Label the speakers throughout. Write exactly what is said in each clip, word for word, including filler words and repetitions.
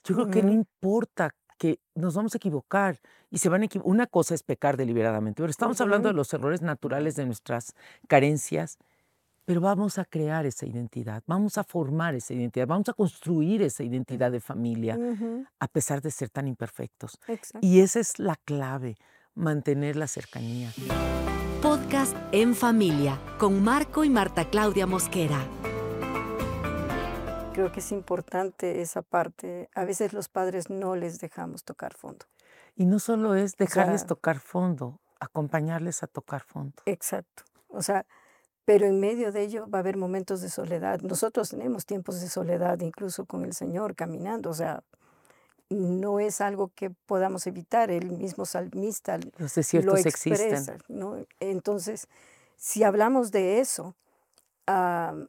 Speaker 1: Yo creo que no
Speaker 2: Ujú.
Speaker 1: importa que nos vamos a equivocar y se van a equivo una cosa es pecar deliberadamente, pero estamos hablando
Speaker 2: Ujú.
Speaker 1: de los errores naturales de nuestras carencias, pero vamos a crear esa identidad, vamos a formar esa identidad, vamos a construir esa identidad de familia,
Speaker 2: Ujú.
Speaker 1: a pesar de ser tan imperfectos.
Speaker 2: Exacto.
Speaker 1: Y esa es la clave, mantener la cercanía.
Speaker 3: Podcast En Familia, con Marco y Marta Claudia Mosquera.
Speaker 2: Creo que es importante esa parte. A veces los padres no les dejamos tocar fondo.
Speaker 1: Y no solo es
Speaker 2: O
Speaker 1: dejarles
Speaker 2: sea
Speaker 1: tocar fondo, acompañarles a tocar fondo.
Speaker 2: Exacto. O sea, pero en medio de ello va a haber momentos de soledad. Nosotros tenemos tiempos de soledad, incluso con el Señor caminando, o sea, no es algo que podamos evitar, el mismo salmista
Speaker 1: Los
Speaker 2: lo
Speaker 1: desiertos existen.
Speaker 2: expresa, ¿no? Entonces, si hablamos de eso, am,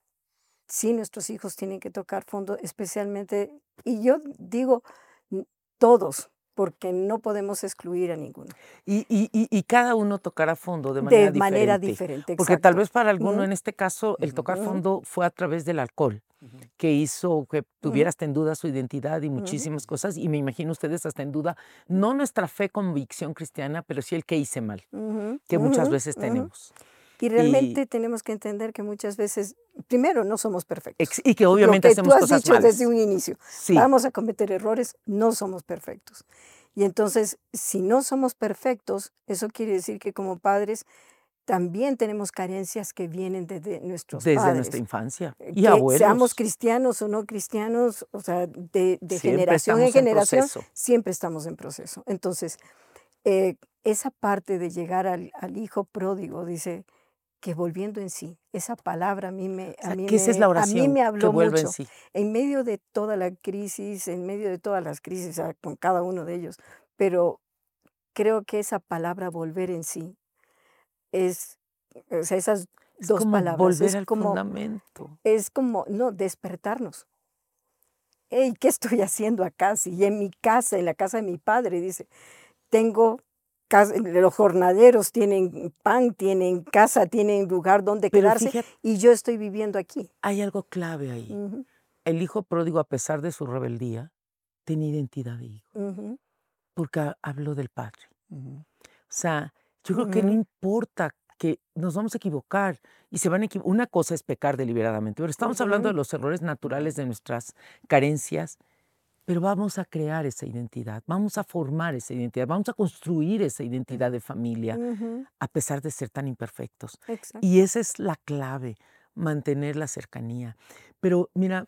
Speaker 2: sí, nuestros hijos tienen que tocar fondo, especialmente, y yo digo, n todos, porque no podemos excluir a ninguno.
Speaker 1: Y y y y cada uno tocará fondo de
Speaker 2: De
Speaker 1: manera
Speaker 2: manera
Speaker 1: diferente,
Speaker 2: diferente,
Speaker 1: porque tal
Speaker 2: exacto.
Speaker 1: vez para alguno,
Speaker 2: Ujú.
Speaker 1: en este caso, el tocar
Speaker 2: Ujú.
Speaker 1: fondo fue a través del alcohol, que hizo que tuviera
Speaker 2: Ujú.
Speaker 1: hasta en duda su identidad y
Speaker 2: Ujú.
Speaker 1: muchísimas cosas, y me imagino ustedes hasta en duda, no nuestra fe, convicción cristiana, pero sí el qué hice mal,
Speaker 2: Ujú,
Speaker 1: que muchas
Speaker 2: ujú,
Speaker 1: veces
Speaker 2: ujú.
Speaker 1: tenemos.
Speaker 2: Y
Speaker 1: Y
Speaker 2: realmente tenemos que entender que muchas veces, primero, no somos
Speaker 1: Ex
Speaker 2: perfectos.
Speaker 1: y que
Speaker 2: Lo
Speaker 1: obviamente
Speaker 2: que tú
Speaker 1: hacemos
Speaker 2: has
Speaker 1: cosas
Speaker 2: dicho desde
Speaker 1: malas.
Speaker 2: un inicio,
Speaker 1: Sí.
Speaker 2: vamos a cometer errores, no somos perfectos. Y entonces, si no somos perfectos, eso quiere decir que como padres también tenemos carencias que vienen desde nuestros
Speaker 1: Desde nuestra
Speaker 2: padres.
Speaker 1: infancia.
Speaker 2: Eh,
Speaker 1: Y
Speaker 2: que seamos
Speaker 1: abuelos.
Speaker 2: cristianos o no cristianos, o sea, de de
Speaker 1: Siempre
Speaker 2: generación en
Speaker 1: estamos en
Speaker 2: generación,
Speaker 1: proceso.
Speaker 2: siempre estamos en proceso. Entonces, eh, esa parte de llegar al al hijo pródigo, dice que volviendo en sí, esa palabra a mí me
Speaker 1: O
Speaker 2: a
Speaker 1: sea,
Speaker 2: mí
Speaker 1: que esa es la
Speaker 2: me a mí
Speaker 1: oración,
Speaker 2: me
Speaker 1: que
Speaker 2: habló
Speaker 1: vuelva en
Speaker 2: mucho.
Speaker 1: sí.
Speaker 2: En medio de toda la crisis, en medio de todas las crisis, ah, con cada uno de ellos, pero creo que esa palabra volver en sí es, o sea, esas
Speaker 1: Es
Speaker 2: dos
Speaker 1: como
Speaker 2: palabras,
Speaker 1: volver
Speaker 2: es
Speaker 1: al
Speaker 2: como
Speaker 1: fundamento.
Speaker 2: es como no, despertarnos. Hey, ¿qué estoy haciendo acá? Si en mi casa, en la casa de mi padre, dice, tengo cas los jornaleros tienen pan, tienen casa, tienen lugar donde
Speaker 1: Pero
Speaker 2: quedarse,
Speaker 1: fíjate
Speaker 2: y yo estoy viviendo aquí.
Speaker 1: hay algo clave ahí.
Speaker 2: Ujú.
Speaker 1: El hijo pródigo, a pesar de su rebeldía, tenía identidad de hijo.
Speaker 2: Ujú.
Speaker 1: Porque ha habló del padre.
Speaker 4: Ujú.
Speaker 1: O sea, yo creo que no
Speaker 2: Ujú.
Speaker 1: importa que nos vamos a equivocar y se van a equivo una cosa es pecar deliberadamente, pero estamos hablando de
Speaker 2: Ujú.
Speaker 1: los errores naturales de nuestras carencias, pero vamos a crear esa identidad, vamos a formar esa identidad, vamos a construir esa identidad de familia,
Speaker 2: Ujú.
Speaker 1: a pesar de ser tan imperfectos. Y
Speaker 2: Exacto.
Speaker 1: esa es la clave, mantener la cercanía. Pero mira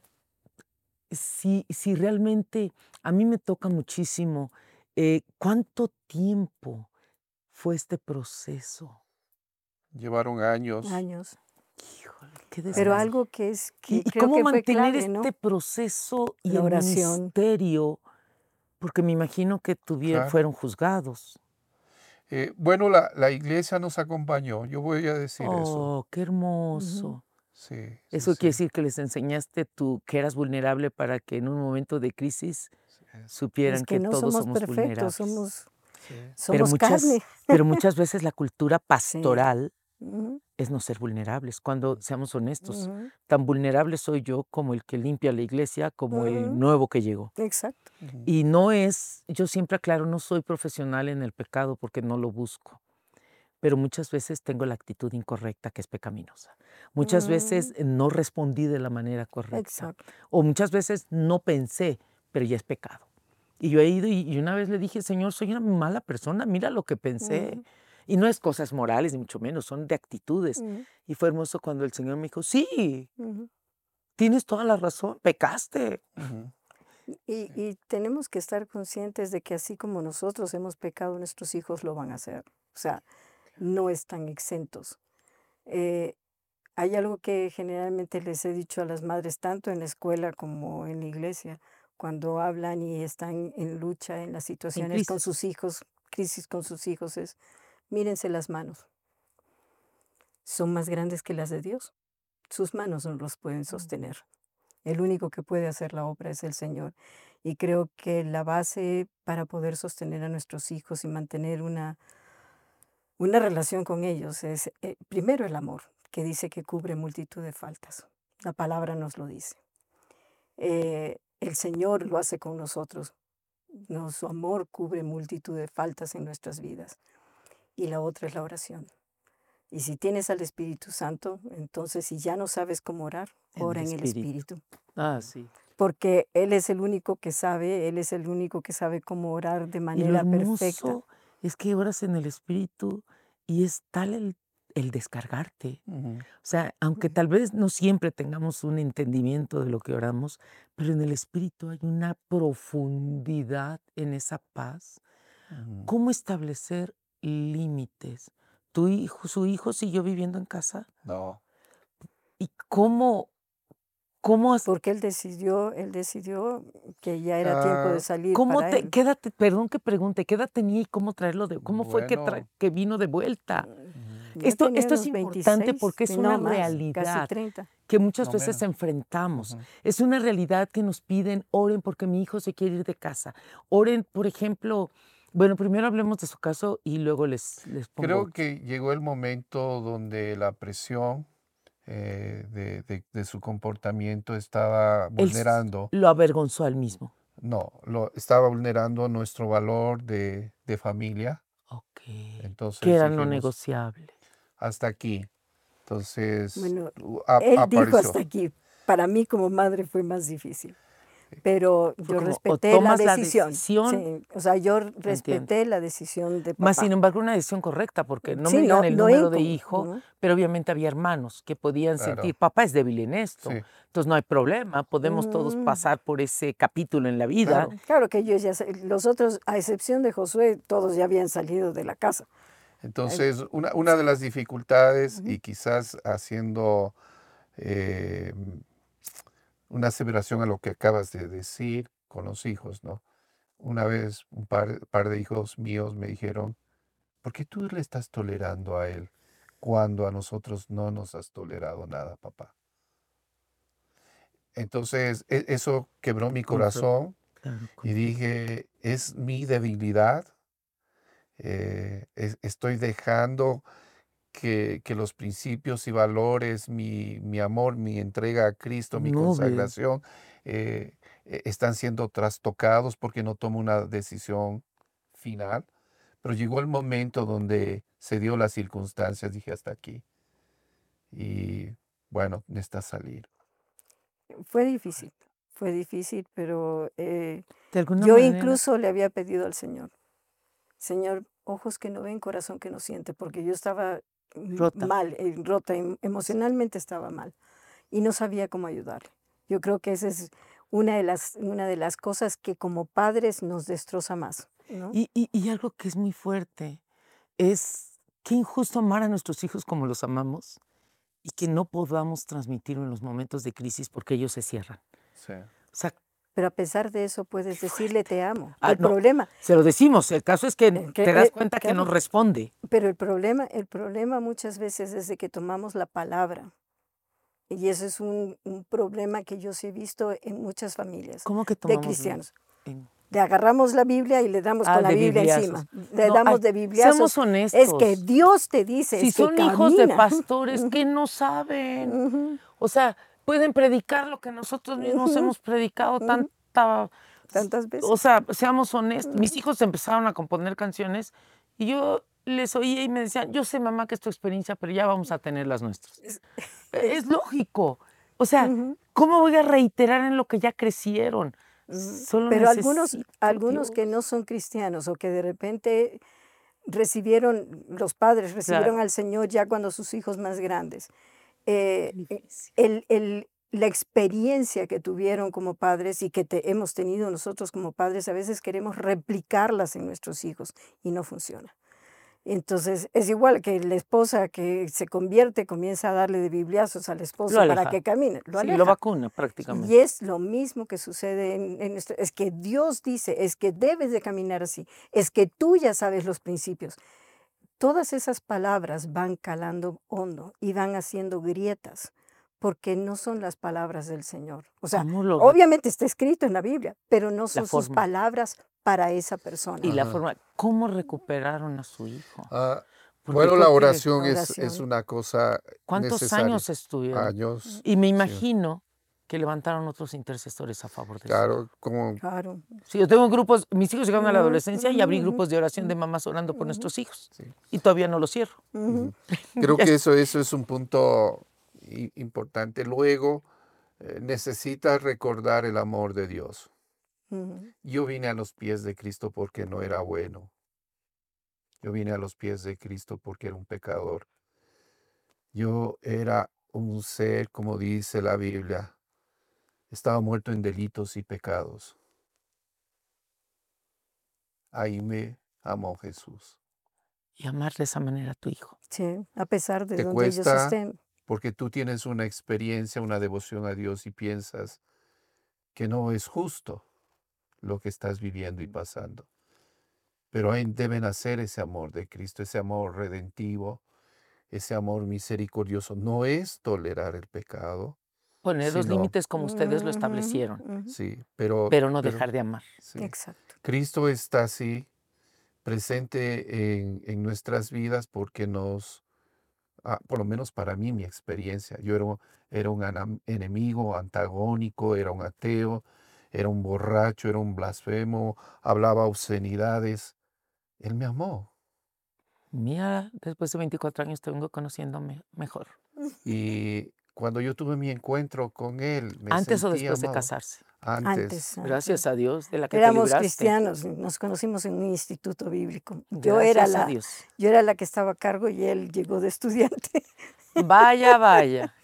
Speaker 1: si si realmente a mí me toca muchísimo, eh, ¿cuánto tiempo fue este proceso?
Speaker 4: Llevaron años.
Speaker 2: Años.
Speaker 1: Híjole, qué
Speaker 2: Pero
Speaker 4: Años.
Speaker 1: desgaste.
Speaker 2: algo que es
Speaker 1: ¿Y
Speaker 2: que
Speaker 1: y
Speaker 2: creo
Speaker 1: cómo
Speaker 2: que fue
Speaker 1: mantener
Speaker 2: clave, ¿no?
Speaker 1: este proceso y
Speaker 2: La
Speaker 1: el
Speaker 2: oración.
Speaker 1: ministerio? Porque me imagino que tuvie
Speaker 4: Claro.
Speaker 1: fueron juzgados.
Speaker 4: Eh, bueno, la la iglesia nos acompañó, yo voy a decir eso.
Speaker 1: Oh, qué
Speaker 2: Ujú.
Speaker 1: hermoso.
Speaker 4: Sí, sí,
Speaker 1: Eso quiere
Speaker 4: sí.
Speaker 1: decir que les enseñaste tú que eras vulnerable para que en un momento de crisis
Speaker 4: Sí es.
Speaker 2: Es
Speaker 1: supieran
Speaker 2: que
Speaker 1: que
Speaker 2: no
Speaker 1: todos
Speaker 2: somos
Speaker 1: somos
Speaker 2: perfectos,
Speaker 1: vulnerables.
Speaker 2: somos
Speaker 4: Sí.
Speaker 1: Pero
Speaker 2: somos
Speaker 1: muchas
Speaker 2: carne.
Speaker 1: pero muchas veces la cultura
Speaker 2: Sí.
Speaker 1: pastoral
Speaker 2: Ujú.
Speaker 1: es no ser vulnerables, cuando, seamos honestos,
Speaker 2: Ujú.
Speaker 1: tan vulnerable soy yo como el que limpia la iglesia, como el
Speaker 2: Ujú.
Speaker 1: nuevo que llegó.
Speaker 2: Exacto.
Speaker 4: Ujú.
Speaker 1: Y no es yo siempre aclaro, no soy profesional en el pecado porque no lo busco, pero muchas veces tengo la actitud incorrecta que es pecaminosa. Muchas veces
Speaker 2: Mm.
Speaker 1: no respondí de la manera correcta,
Speaker 2: Exacto.
Speaker 1: o muchas veces no pensé, pero ya es pecado. Y yo he ido y y una vez le dije: "Señor, soy una mala persona, mira lo que pensé".
Speaker 2: Ujú.
Speaker 1: Y no es cosas morales, ni mucho menos, son de actitudes.
Speaker 2: Ujú.
Speaker 1: Y fue hermoso cuando el Señor me dijo: "Sí"
Speaker 2: Ujú.
Speaker 1: "tienes toda la razón, pecaste".
Speaker 4: Ujú.
Speaker 2: Y
Speaker 4: Sí.
Speaker 2: y tenemos que estar conscientes de que así como nosotros hemos pecado, nuestros hijos lo van a hacer. O sea, no están exentos. Eh, hay algo que generalmente les he dicho a las madres, tanto en la escuela como en la iglesia, cuando hablan y están en lucha en las
Speaker 1: En
Speaker 2: situaciones con
Speaker 1: crisis.
Speaker 2: sus hijos, crisis con sus hijos, es: "Mírense las manos". Son más grandes que las de Dios. Sus manos no los pueden sostener. El único que puede hacer la obra es el Señor. Y creo que la base para poder sostener a nuestros hijos y mantener una una relación con ellos es, eh, primero el amor, que dice que cubre multitud de faltas. La palabra nos lo dice. Eh, el Señor lo hace con nosotros. No, su amor cubre multitud de faltas en nuestras vidas. Y la otra es la oración. Y si tienes al Espíritu Santo, entonces si ya no sabes cómo orar,
Speaker 1: En
Speaker 2: ora
Speaker 1: el
Speaker 2: en el
Speaker 1: espíritu.
Speaker 2: Espíritu.
Speaker 1: Ah, sí.
Speaker 2: Porque Él es el único que sabe, Él es el único que sabe cómo orar de
Speaker 1: Y lo
Speaker 2: manera perfecta.
Speaker 1: hermoso es que oras en el espíritu y es tal el, el descargarte.
Speaker 4: Ujú.
Speaker 1: O sea, aunque tal vez no siempre tengamos un entendimiento de lo que oramos, pero en el espíritu hay una profundidad en esa paz.
Speaker 4: Ujú.
Speaker 1: ¿Cómo establecer límites? ¿Tu hijo, su hijo siguió viviendo en casa?
Speaker 4: No.
Speaker 1: ¿Y cómo, cómo, has-
Speaker 2: Porque Él decidió, Él decidió que ya era tiempo de
Speaker 4: Ah,
Speaker 2: salir
Speaker 1: cómo
Speaker 2: para
Speaker 1: te,
Speaker 2: Él.
Speaker 1: qué edad te- perdón que pregunte, qué edad tenía y cómo traerlo de, cómo fue que, tra-
Speaker 4: bueno.
Speaker 1: que vino de vuelta?
Speaker 4: Ujú.
Speaker 2: Ya
Speaker 1: Esto,
Speaker 2: tenía
Speaker 1: esto es
Speaker 2: unos
Speaker 1: importante
Speaker 2: veintiséis,
Speaker 1: porque es
Speaker 2: no
Speaker 1: una
Speaker 2: más, casi
Speaker 1: realidad
Speaker 2: treinta.
Speaker 1: que muchas
Speaker 4: No
Speaker 1: veces
Speaker 4: menos.
Speaker 1: enfrentamos.
Speaker 4: Ujú.
Speaker 1: Es una realidad que nos piden, oren porque mi hijo se quiere ir de casa. Oren, por ejemplo, bueno, primero hablemos de su caso y luego les, les pongo
Speaker 4: Creo
Speaker 1: otro.
Speaker 4: que llegó el momento donde la presión eh, de, de- de su comportamiento estaba
Speaker 1: Él s-
Speaker 4: vulnerando,
Speaker 1: lo avergonzó al mismo.
Speaker 4: no, lo estaba vulnerando nuestro valor de, de familia.
Speaker 1: Ok. Que
Speaker 4: Entonces
Speaker 1: era no
Speaker 4: dijimos,
Speaker 1: negociable.
Speaker 4: hasta aquí. Entonces
Speaker 2: Bueno,
Speaker 4: u- ap-
Speaker 2: Él dijo
Speaker 4: apareció.
Speaker 2: hasta aquí. Para mí como madre fue más difícil. Pero
Speaker 1: Fue
Speaker 2: yo
Speaker 1: como, o
Speaker 2: respeté la
Speaker 1: tomas la
Speaker 2: decisión.
Speaker 1: decisión,
Speaker 2: Sí, o sea, yo
Speaker 1: entiendo.
Speaker 2: respeté la decisión de
Speaker 1: Más sin
Speaker 2: papá.
Speaker 1: embargo, una decisión correcta, porque no
Speaker 2: Sí,
Speaker 1: me
Speaker 2: no,
Speaker 1: digan el
Speaker 2: no
Speaker 1: número de
Speaker 2: incon-
Speaker 1: hijo,
Speaker 2: ¿no?
Speaker 1: pero obviamente había hermanos que podían sentir,
Speaker 4: Claro,
Speaker 1: papá es débil en esto,
Speaker 4: sí,
Speaker 1: entonces no hay problema, podemos todos
Speaker 2: Mm,
Speaker 1: pasar por ese capítulo en la vida.
Speaker 4: claro.
Speaker 2: claro que ellos ya, sa- los otros, a excepción de Josué, todos ya habían salido de la casa. Eh,
Speaker 4: Entonces, una, una de las dificultades,
Speaker 2: ujú.
Speaker 4: y quizás haciendo eh, una aseveración a lo que acabas de decir con los hijos, ¿no? Una vez un par, par de hijos míos me dijeron, ¿por qué tú le estás tolerando a él cuando a nosotros no nos has tolerado nada, papá? Entonces, e- eso quebró mi
Speaker 1: Confro-
Speaker 4: corazón
Speaker 1: claro,
Speaker 4: y
Speaker 1: conflicto.
Speaker 4: dije, es mi debilidad, eh, es- estoy dejando que, que los principios y valores, mi, mi amor, mi entrega a Cristo, mi
Speaker 1: No veo.
Speaker 4: consagración, eh, e- están siendo trastocados porque no tomo una decisión final. Pero llegó el momento donde se dio las circunstancias, dije hasta aquí. Y bueno, necesitas salir.
Speaker 2: Fue difícil, fue difícil, pero eh,
Speaker 1: De alguna
Speaker 2: yo
Speaker 1: manera,
Speaker 2: incluso le había pedido al Señor, Señor, ojos que no ven, corazón que no siente, porque yo estaba mm,
Speaker 1: rota.
Speaker 2: mal, eh, rota, em- emocionalmente estaba mal y no sabía cómo ayudarle. Yo creo que esa es una de las, una de las cosas que como padres nos destroza más, ¿no?
Speaker 1: Y, y, y algo que es muy fuerte es qué injusto amar a nuestros hijos como los amamos y que no podamos transmitirlo en los momentos de crisis porque ellos se cierran.
Speaker 4: Sí.
Speaker 1: O sea,
Speaker 2: Pero a pesar de eso puedes
Speaker 1: qué
Speaker 2: decirle
Speaker 1: fuerte.
Speaker 2: te amo.
Speaker 1: Ah,
Speaker 2: El
Speaker 1: no,
Speaker 2: problema,
Speaker 1: se lo decimos. El caso es que
Speaker 2: eh, que,
Speaker 1: te das
Speaker 2: eh,
Speaker 1: cuenta que no
Speaker 2: claro,
Speaker 1: responde.
Speaker 2: pero el problema, el problema muchas veces es de que tomamos la palabra. Y eso es un, un problema que yo sí he visto en muchas familias
Speaker 1: ¿Cómo que
Speaker 2: de
Speaker 1: tomamos la-
Speaker 2: cristianos.
Speaker 1: en-
Speaker 2: Le agarramos la Biblia y le damos
Speaker 1: Ah,
Speaker 2: con la
Speaker 1: de
Speaker 2: Biblia
Speaker 1: bibliazos.
Speaker 2: encima. Le
Speaker 1: No,
Speaker 2: damos
Speaker 1: ay,
Speaker 2: de bibliazos.
Speaker 1: seamos
Speaker 2: Es que
Speaker 1: honestos.
Speaker 2: Dios te dice,
Speaker 1: Si
Speaker 2: es que
Speaker 1: son hijos de
Speaker 2: camina.
Speaker 1: pastores que
Speaker 2: Ujú,
Speaker 1: no saben,
Speaker 2: ujú,
Speaker 1: o sea, pueden predicar lo que nosotros mismos
Speaker 2: ujú,
Speaker 1: hemos predicado
Speaker 2: ujú.
Speaker 1: tanta,
Speaker 2: Tantas
Speaker 1: o
Speaker 2: veces.
Speaker 1: sea, seamos honestos. Mis
Speaker 2: Ujú.
Speaker 1: hijos empezaron a componer canciones y yo les oía y me decían, yo sé, mamá, que es tu experiencia, pero ya vamos a tener las nuestras.
Speaker 2: Es-
Speaker 1: E-
Speaker 2: es-
Speaker 1: Es lógico. O sea,
Speaker 2: ujú,
Speaker 1: ¿cómo voy a reiterar en lo que ya crecieron?
Speaker 2: ujú.
Speaker 1: Solo
Speaker 2: Pero algunos,
Speaker 1: necesito
Speaker 2: algunos que no
Speaker 1: Dios.
Speaker 2: son cristianos o que de repente recibieron, los padres recibieron
Speaker 1: Claro.
Speaker 2: al Señor ya cuando sus hijos más grandes. eh, eh,
Speaker 1: Difícil.
Speaker 2: el, el- la experiencia que tuvieron como padres y que te- hemos tenido nosotros como padres, a veces queremos replicarlas en nuestros hijos y no funciona. Entonces, es igual que la esposa que se convierte, comienza a darle de bibliazos al
Speaker 1: Lo
Speaker 2: esposo para
Speaker 1: aleja.
Speaker 2: que camine, lo
Speaker 1: Sí, lo
Speaker 2: aleja.
Speaker 1: vacuna
Speaker 2: Y
Speaker 1: prácticamente.
Speaker 2: es lo mismo que sucede en, en nuestro, es que Dios dice, es que debes de caminar así, es que tú ya sabes los principios. Todas esas palabras van calando hondo y van haciendo grietas, porque no son las palabras del Señor. O sea,
Speaker 1: ¿Cómo lo re-
Speaker 2: obviamente está escrito en la Biblia, pero no
Speaker 1: La
Speaker 2: son sus
Speaker 1: forma.
Speaker 2: palabras para esa persona.
Speaker 1: Y la
Speaker 4: Ajá.
Speaker 1: forma, ¿cómo recuperaron a su hijo?
Speaker 4: Ah,
Speaker 1: Porque
Speaker 4: bueno,
Speaker 1: creo
Speaker 4: la
Speaker 1: que
Speaker 4: oración
Speaker 2: La
Speaker 4: es, es
Speaker 2: oración.
Speaker 4: una cosa
Speaker 1: ¿cuántos
Speaker 4: necesaria.
Speaker 1: años estuvieron?
Speaker 4: Años,
Speaker 1: Y me
Speaker 4: sí.
Speaker 1: imagino que levantaron otros intercesores a favor de su
Speaker 4: Claro,
Speaker 1: hijo.
Speaker 4: como
Speaker 2: Claro.
Speaker 1: Sí, yo tengo grupos, mis hijos llegaron a la
Speaker 2: Ujú,
Speaker 1: adolescencia y abrí
Speaker 2: ujú,
Speaker 1: grupos de oración de
Speaker 2: ujú,
Speaker 1: mamás orando por
Speaker 2: ujú,
Speaker 1: nuestros hijos.
Speaker 4: sí.
Speaker 1: Y todavía no los cierro.
Speaker 2: ujú.
Speaker 4: Ujú. Creo
Speaker 1: Ya
Speaker 4: que
Speaker 1: es-
Speaker 4: eso, eso es un punto i- importante. Luego, eh, necesitas recordar el amor de Dios.
Speaker 2: Ujú.
Speaker 4: Yo vine a los pies de Cristo porque no era bueno. Yo vine a los pies de Cristo porque era un pecador. Yo era un ser, como dice la Biblia, estaba muerto en delitos y pecados. Ahí me amó Jesús.
Speaker 1: Y amar de esa manera a tu hijo.
Speaker 2: Sí, a pesar de
Speaker 4: Te
Speaker 2: donde ellos
Speaker 4: cuesta
Speaker 2: estén.
Speaker 4: porque tú tienes una experiencia, una devoción a Dios y piensas que no es justo lo que estás viviendo y pasando. Pero ahí deben hacer ese amor de Cristo, ese amor redentivo, ese amor misericordioso. No es tolerar el pecado,
Speaker 1: Poner los
Speaker 4: sino,
Speaker 1: límites como ustedes lo
Speaker 2: Ujú,
Speaker 1: establecieron,
Speaker 2: ujú.
Speaker 4: sí, pero,
Speaker 1: pero no
Speaker 4: pero
Speaker 1: dejar de amar.
Speaker 4: sí.
Speaker 2: Exacto.
Speaker 4: Cristo está así, presente en, en nuestras vidas porque nos, ah, por lo menos para mí, mi experiencia, yo era, un- era un anam- enemigo antagónico, era un ateo, era un borracho, era un blasfemo, hablaba obscenidades. Él me amó.
Speaker 1: Mira, después de veinticuatro años te vengo conociendo me- mejor.
Speaker 4: Y cuando yo tuve mi encuentro con él, me
Speaker 1: ¿Antes o
Speaker 4: sentí
Speaker 1: después de
Speaker 4: amado.
Speaker 1: casarse?
Speaker 4: Antes,
Speaker 2: Antes,
Speaker 1: Gracias
Speaker 2: antes.
Speaker 1: a Dios de la que te
Speaker 2: Éramos
Speaker 1: libraste.
Speaker 2: cristianos, nos conocimos en un instituto bíblico. Yo era
Speaker 1: Gracias a
Speaker 2: la,
Speaker 1: Dios.
Speaker 2: yo era la que estaba a cargo y él llegó de estudiante.
Speaker 1: Vaya, vaya.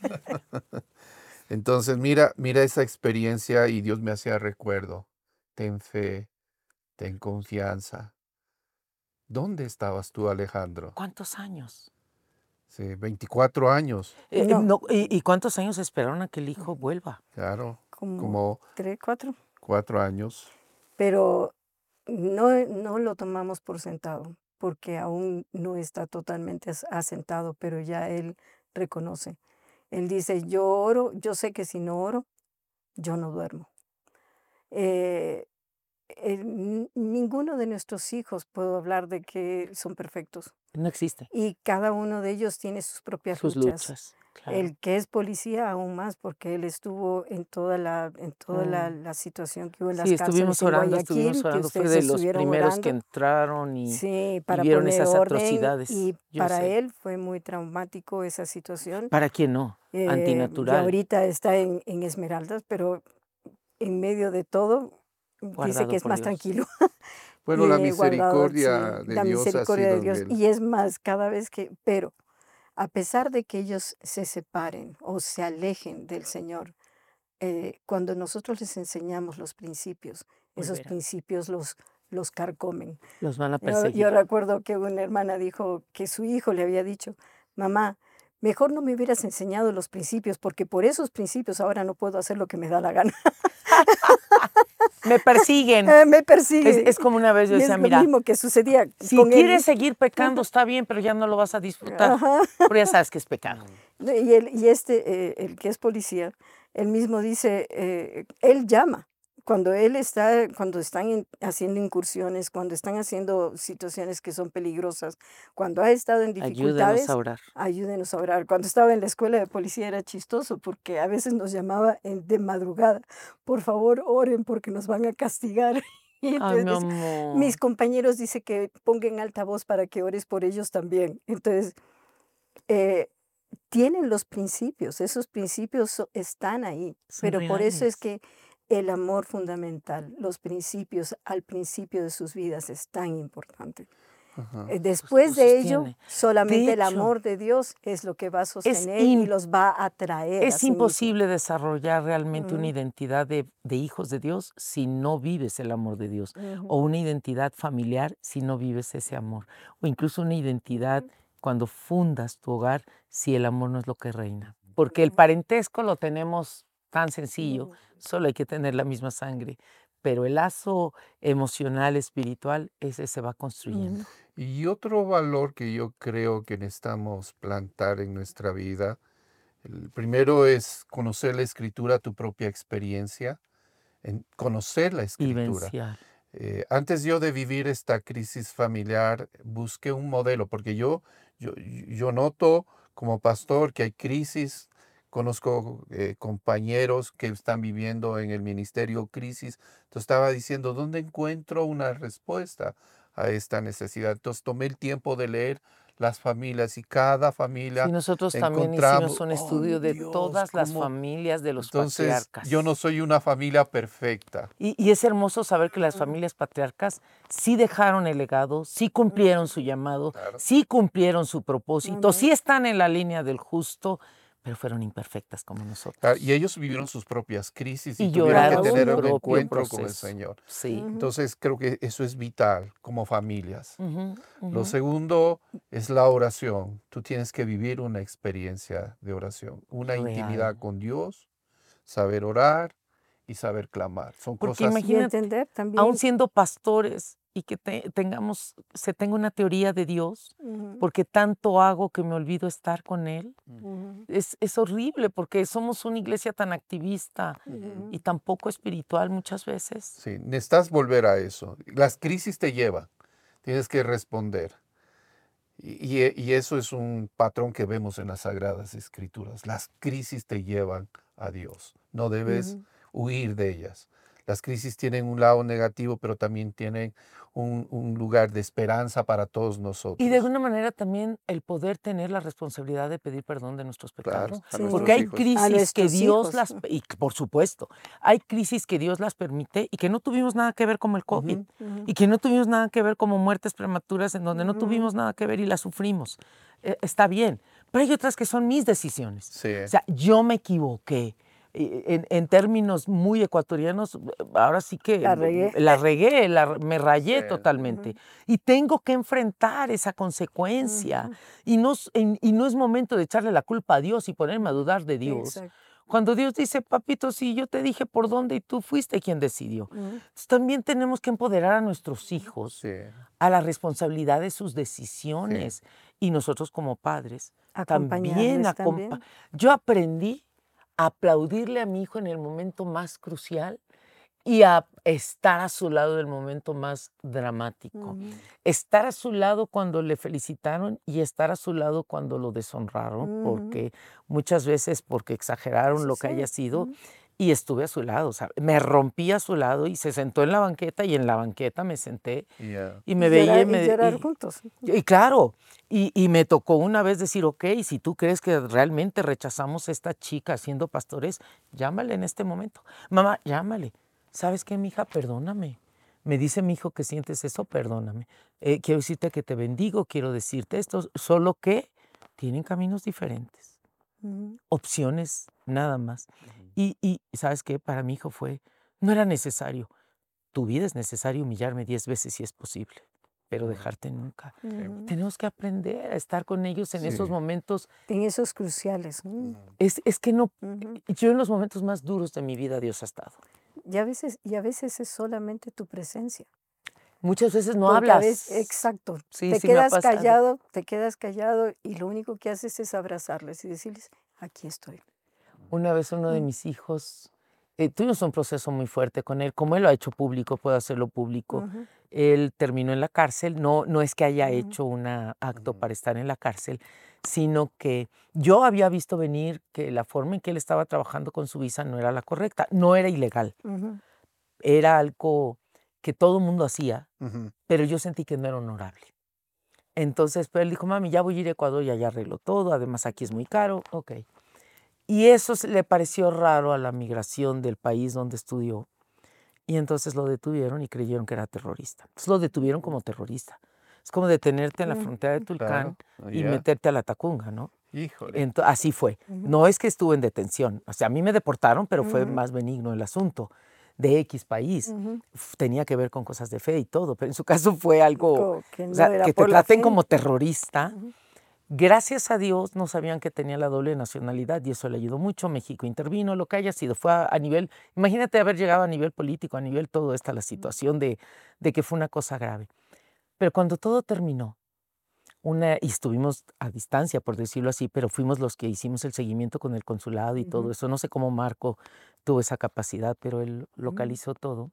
Speaker 4: entonces mira, mira esa experiencia y Dios me hacía recuerdo. Ten fe, ten confianza. ¿Dónde estabas tú, Alejandro?
Speaker 1: ¿Cuántos años?
Speaker 4: Sí, veinticuatro años,
Speaker 1: Eh, eh,
Speaker 2: No.
Speaker 1: no, ¿y, y cuántos años esperaron a que el hijo vuelva?
Speaker 4: claro,
Speaker 2: Como,
Speaker 4: como
Speaker 2: tres, cuatro.
Speaker 4: cuatro años.
Speaker 2: Pero no, no lo tomamos por sentado, porque aún no está totalmente as- asentado, pero ya él reconoce. Él dice, yo oro, yo sé que si no oro, yo no duermo. Eh, eh, n- ninguno de nuestros hijos puedo hablar de que son perfectos
Speaker 1: No existe.
Speaker 2: y cada uno de ellos tiene sus propias
Speaker 1: Sus
Speaker 2: luchas.
Speaker 1: luchas. Claro.
Speaker 2: El que es policía aún más, porque él estuvo en toda la, en toda la,
Speaker 1: Mm.
Speaker 2: la situación que hubo en las
Speaker 1: Sí,
Speaker 2: cárceles
Speaker 1: estuvimos
Speaker 2: en
Speaker 1: orando, estuvimos
Speaker 2: Guayaquil, que
Speaker 1: orando. Fue
Speaker 2: ustedes
Speaker 1: de los
Speaker 2: estuvieron
Speaker 1: primeros que
Speaker 2: orando.
Speaker 1: entraron y,
Speaker 2: Sí,
Speaker 1: y
Speaker 2: para
Speaker 1: vieron
Speaker 2: poner
Speaker 1: esas
Speaker 2: orden
Speaker 1: atrocidades.
Speaker 2: y
Speaker 1: Yo
Speaker 2: para
Speaker 1: sé.
Speaker 2: él fue muy traumático esa situación.
Speaker 1: ¿Para quién no?
Speaker 2: Eh, y
Speaker 1: Antinatural.
Speaker 2: ahorita está en, en Esmeraldas, pero en medio de todo dice
Speaker 1: Guardado
Speaker 2: que es
Speaker 1: por
Speaker 2: más
Speaker 1: Dios.
Speaker 2: tranquilo.
Speaker 4: Bueno,
Speaker 2: Y,
Speaker 4: la
Speaker 2: eh, guardado, sí,
Speaker 4: misericordia de
Speaker 2: la
Speaker 4: Dios ha
Speaker 2: misericordia de
Speaker 4: sido en
Speaker 2: Dios.
Speaker 4: él.
Speaker 2: Y es más, cada vez que, pero a pesar de que ellos se separen o se alejen del Señor, eh, cuando nosotros les enseñamos los principios, esos
Speaker 1: Volverán.
Speaker 2: principios los, los carcomen.
Speaker 1: Los van a
Speaker 2: Yo,
Speaker 1: perseguir.
Speaker 2: yo recuerdo que una hermana dijo que su hijo le había dicho, mamá, mejor no me hubieras enseñado los principios, porque por esos principios ahora no puedo hacer lo que me da la gana.
Speaker 1: Me persiguen.
Speaker 2: Eh, me
Speaker 1: Es,
Speaker 2: persigue.
Speaker 1: es como una vez yo
Speaker 2: Y
Speaker 1: decía,
Speaker 2: es lo
Speaker 1: mira,
Speaker 2: mismo que sucedía
Speaker 1: si
Speaker 2: con
Speaker 1: quieres
Speaker 2: él.
Speaker 1: seguir pecando está bien, pero ya no lo vas a disfrutar.
Speaker 2: Ajá.
Speaker 1: Pero ya sabes que es pecado.
Speaker 2: No, Y, él, y este, eh, el que es policía, él mismo dice, eh, él llama. Cuando él está, cuando están in- haciendo incursiones, cuando están haciendo situaciones que son peligrosas, cuando ha estado en
Speaker 1: Ayúdenos
Speaker 2: dificultades,
Speaker 1: a orar.
Speaker 2: ayúdenos a orar. Cuando estaba en la escuela de policía era chistoso porque a veces nos llamaba en- de madrugada, por favor oren porque nos van a castigar. Y
Speaker 1: Ay,
Speaker 2: entonces
Speaker 1: mi
Speaker 2: dice,
Speaker 1: amor.
Speaker 2: mis compañeros dice que pongan altavoz para que ores por ellos también. Entonces, eh, tienen los principios, esos principios so- están ahí,
Speaker 1: Son
Speaker 2: pero por eso es
Speaker 1: reales.
Speaker 2: que el amor fundamental, los principios al principio de sus vidas es tan importante.
Speaker 4: Ajá.
Speaker 2: Eh,
Speaker 1: Los,
Speaker 2: Después
Speaker 1: los
Speaker 2: de ello,
Speaker 1: sostiene. De
Speaker 2: solamente el
Speaker 1: hecho,
Speaker 2: amor de Dios es lo que va a
Speaker 1: es,
Speaker 2: sostener y
Speaker 1: im-
Speaker 2: los va a atraer a
Speaker 1: es
Speaker 2: sí mismo.
Speaker 1: imposible desarrollar realmente una
Speaker 2: Ujú,
Speaker 1: identidad de, de hijos de Dios si no vives el amor de Dios.
Speaker 2: ujú,
Speaker 1: O una identidad familiar si no vives ese amor. O incluso una identidad cuando fundas tu hogar si el amor no es lo que reina. Porque el parentesco lo tenemos tan sencillo,
Speaker 2: ujú.
Speaker 1: solo hay que tener la misma sangre. Pero el lazo emocional, espiritual, ese se va construyendo.
Speaker 2: Ujú.
Speaker 4: Y otro valor que yo creo que necesitamos plantar en nuestra vida, el primero es conocer la escritura, tu propia experiencia, en conocer la escritura.
Speaker 1: Vivencial.
Speaker 4: Eh, antes yo de vivir esta crisis familiar, busqué un modelo, porque yo, yo, yo noto como pastor que hay crisis conozco eh, compañeros que están viviendo en el ministerio crisis. Entonces estaba diciendo, ¿dónde encuentro una respuesta a esta necesidad? Entonces tomé el tiempo de leer las familias y cada
Speaker 1: Sí,
Speaker 4: familia
Speaker 1: nosotros también hicimos
Speaker 4: encontramos,
Speaker 1: un
Speaker 4: oh
Speaker 1: estudio de
Speaker 4: Dios,
Speaker 1: todas las
Speaker 4: cómo.
Speaker 1: familias de los
Speaker 4: Entonces yo no
Speaker 1: patriarcas.
Speaker 4: soy una familia perfecta.
Speaker 1: Y, y es hermoso saber que las familias patriarcas sí dejaron el legado, sí cumplieron su llamado,
Speaker 4: Claro.
Speaker 1: sí cumplieron su propósito,
Speaker 2: Ujú.
Speaker 1: sí están en la línea del justo, pero fueron imperfectas como
Speaker 4: Claro,
Speaker 1: nosotros.
Speaker 4: y ellos vivieron sus propias crisis y
Speaker 1: Y
Speaker 4: tuvieron que
Speaker 2: Cada
Speaker 1: lloraron su
Speaker 4: tener
Speaker 2: uno.
Speaker 4: un
Speaker 1: propio
Speaker 4: encuentro con el
Speaker 1: proceso.
Speaker 4: Señor.
Speaker 1: Sí.
Speaker 2: Ujú.
Speaker 4: Entonces creo que eso es vital como familias.
Speaker 1: Ujú,
Speaker 4: Lo
Speaker 1: ujú.
Speaker 4: segundo es la oración. Tú tienes que vivir una experiencia de oración, una intimidad
Speaker 1: Real.
Speaker 4: con Dios, saber orar y saber clamar. Son
Speaker 1: Porque
Speaker 4: cosas.
Speaker 2: Y
Speaker 1: imagínate,
Speaker 2: entender
Speaker 1: aún
Speaker 2: también.
Speaker 1: siendo pastores y que te- tengamos, se tenga una teoría de Dios,
Speaker 2: Ujú,
Speaker 1: porque tanto hago que me olvido estar con Él.
Speaker 2: ujú,
Speaker 1: Es, es horrible porque somos una iglesia tan activista
Speaker 2: ujú.
Speaker 1: y tan poco espiritual muchas veces.
Speaker 4: Sí, necesitas volver a eso. Las crisis te llevan, tienes que responder. Y, y- y eso es un patrón que vemos en las Sagradas Escrituras. Las crisis te llevan a Dios. No debes
Speaker 2: Ujú.
Speaker 4: huir de ellas. Las crisis tienen un lado negativo, pero también tienen un, un lugar de esperanza para todos
Speaker 1: Y de
Speaker 4: nosotros.
Speaker 1: alguna manera también el poder tener la responsabilidad de pedir perdón de nuestros pecados.
Speaker 4: Claro, a
Speaker 2: Sí.
Speaker 4: nuestros
Speaker 1: Porque hay
Speaker 4: hijos.
Speaker 2: A
Speaker 1: crisis que
Speaker 2: nuestros
Speaker 1: Dios
Speaker 2: hijos.
Speaker 1: las, y por supuesto, hay crisis que Dios las permite y que no tuvimos nada que ver como el COVID.
Speaker 4: Ujú.
Speaker 2: Ujú,
Speaker 1: Y que no tuvimos nada que ver como muertes prematuras en donde no
Speaker 2: ujú.
Speaker 1: tuvimos nada que ver y las sufrimos. Eh, está bien, pero hay otras que son mis decisiones.
Speaker 4: Sí,
Speaker 1: O sea, yo me equivoqué. Eh, En, en términos muy ecuatorianos, ahora sí que
Speaker 2: La regué.
Speaker 1: la regué, la- me rayé
Speaker 4: Sí.
Speaker 1: totalmente. Y tengo que enfrentar esa consecuencia.
Speaker 2: Ujú.
Speaker 1: Y no, es- en- y no es momento de echarle la culpa a Dios y ponerme a dudar de Dios.
Speaker 2: Exacto.
Speaker 1: Cuando Dios dice, papito, sí, yo te dije por dónde y tú fuiste quien decidió.
Speaker 2: Ujú.
Speaker 1: Entonces, también tenemos que empoderar a nuestros hijos
Speaker 4: Sí,
Speaker 1: a la responsabilidad de sus decisiones. Y nosotros como padres también.
Speaker 2: Acompañarles
Speaker 1: acompa-
Speaker 2: también.
Speaker 1: Yo aprendí a aplaudirle a mi hijo en el momento más crucial y a estar a su lado en el momento más dramático.
Speaker 2: Ujú,
Speaker 1: Estar a su lado cuando le felicitaron y estar a su lado cuando lo deshonraron,
Speaker 2: ujú.
Speaker 1: porque muchas veces porque exageraron lo que haya
Speaker 2: Sucede.
Speaker 1: sido,
Speaker 2: Ujú.
Speaker 1: y estuve a su lado, o sea, me rompí a su lado y se sentó en la banqueta y en la banqueta me senté
Speaker 4: y, ah,
Speaker 1: y me
Speaker 2: Y
Speaker 1: veía y
Speaker 2: llorar, y
Speaker 1: me
Speaker 2: llorar
Speaker 1: y-
Speaker 2: juntos.
Speaker 1: y claro, y, y me tocó una vez decir, ok, si tú crees que realmente rechazamos a esta chica siendo pastores, llámale en este momento. Mamá, llámale. ¿Sabes qué, mija? Perdóname. Me dice mi hijo que sientes eso, perdóname. Eh, quiero decirte que te bendigo, quiero decirte esto, solo que tienen caminos diferentes,
Speaker 2: Ujú.
Speaker 1: opciones nada más. Y, y ¿sabes qué? Para mi hijo fue, no era necesario. Tu vida es necesario humillarme diez veces si es posible, pero
Speaker 4: Ujú.
Speaker 1: dejarte nunca.
Speaker 2: Ujú.
Speaker 1: Tenemos que aprender a estar con ellos en esos
Speaker 4: Sí.
Speaker 1: momentos.
Speaker 2: En esos cruciales. Ujú.
Speaker 1: Es, es que no,
Speaker 2: Ujú.
Speaker 1: yo en los momentos más duros de mi vida Dios ha estado.
Speaker 2: Y a veces, y a veces es solamente tu presencia.
Speaker 1: Muchas veces no
Speaker 2: Porque a
Speaker 1: hablas.
Speaker 2: veces, exacto,
Speaker 1: Sí,
Speaker 2: te
Speaker 1: sí me ha
Speaker 2: quedas
Speaker 1: pasado.
Speaker 2: callado, te quedas callado y lo único que haces es abrazarles y decirles, aquí estoy.
Speaker 1: Una vez uno de
Speaker 2: Mm.
Speaker 1: mis hijos, eh, tuvimos un proceso muy fuerte con él, como él lo ha hecho público, puedo hacerlo público.
Speaker 2: Ujú,
Speaker 1: Él terminó en la cárcel, no, no es que haya
Speaker 2: Ujú.
Speaker 1: hecho un acto
Speaker 4: Ujú.
Speaker 1: para estar en la cárcel, sino que yo había visto venir que la forma en que él estaba trabajando con su visa no era la correcta, no era ilegal,
Speaker 2: ujú,
Speaker 1: era algo que todo el mundo hacía,
Speaker 4: Ujú.
Speaker 1: pero yo sentí que no era honorable. Entonces, pero él dijo, mami, ya voy a ir a Ecuador y allá arreglo todo, además aquí es muy caro, ok. Y eso se- le pareció raro a la migración del país donde estudió. Y entonces lo detuvieron y creyeron que era terrorista. Entonces lo detuvieron como terrorista. Es como detenerte en la
Speaker 2: Mm,
Speaker 1: frontera de Tulcán
Speaker 4: Claro,
Speaker 1: y
Speaker 4: ya.
Speaker 1: meterte a la Tacunga, ¿no?
Speaker 4: Híjole.
Speaker 1: Ento- así fue.
Speaker 2: ujú,
Speaker 1: No es que estuvo en detención. O sea, a mí me deportaron, pero fue
Speaker 2: Ujú.
Speaker 1: más benigno el asunto de X país.
Speaker 2: ujú.
Speaker 1: F- Tenía que ver con cosas de fe y todo, pero en su caso fue algo,
Speaker 2: Co- que
Speaker 1: o
Speaker 2: no
Speaker 1: sea,
Speaker 2: era
Speaker 1: que te
Speaker 2: por la
Speaker 1: traten
Speaker 2: fe.
Speaker 1: como terrorista.
Speaker 2: Ujú.
Speaker 1: Gracias a Dios no sabían que tenía la doble nacionalidad y eso le ayudó mucho. México intervino, lo que haya sido. Fue a, a nivel, imagínate haber llegado a nivel político, a nivel todo esta, la situación de, de que fue una cosa grave. Pero cuando todo terminó, una, y estuvimos a distancia, por decirlo así, pero fuimos los que hicimos el seguimiento con el consulado y todo
Speaker 2: Ujú.
Speaker 1: eso. No sé cómo Marco tuvo esa capacidad, pero él
Speaker 2: Ujú.
Speaker 1: localizó todo.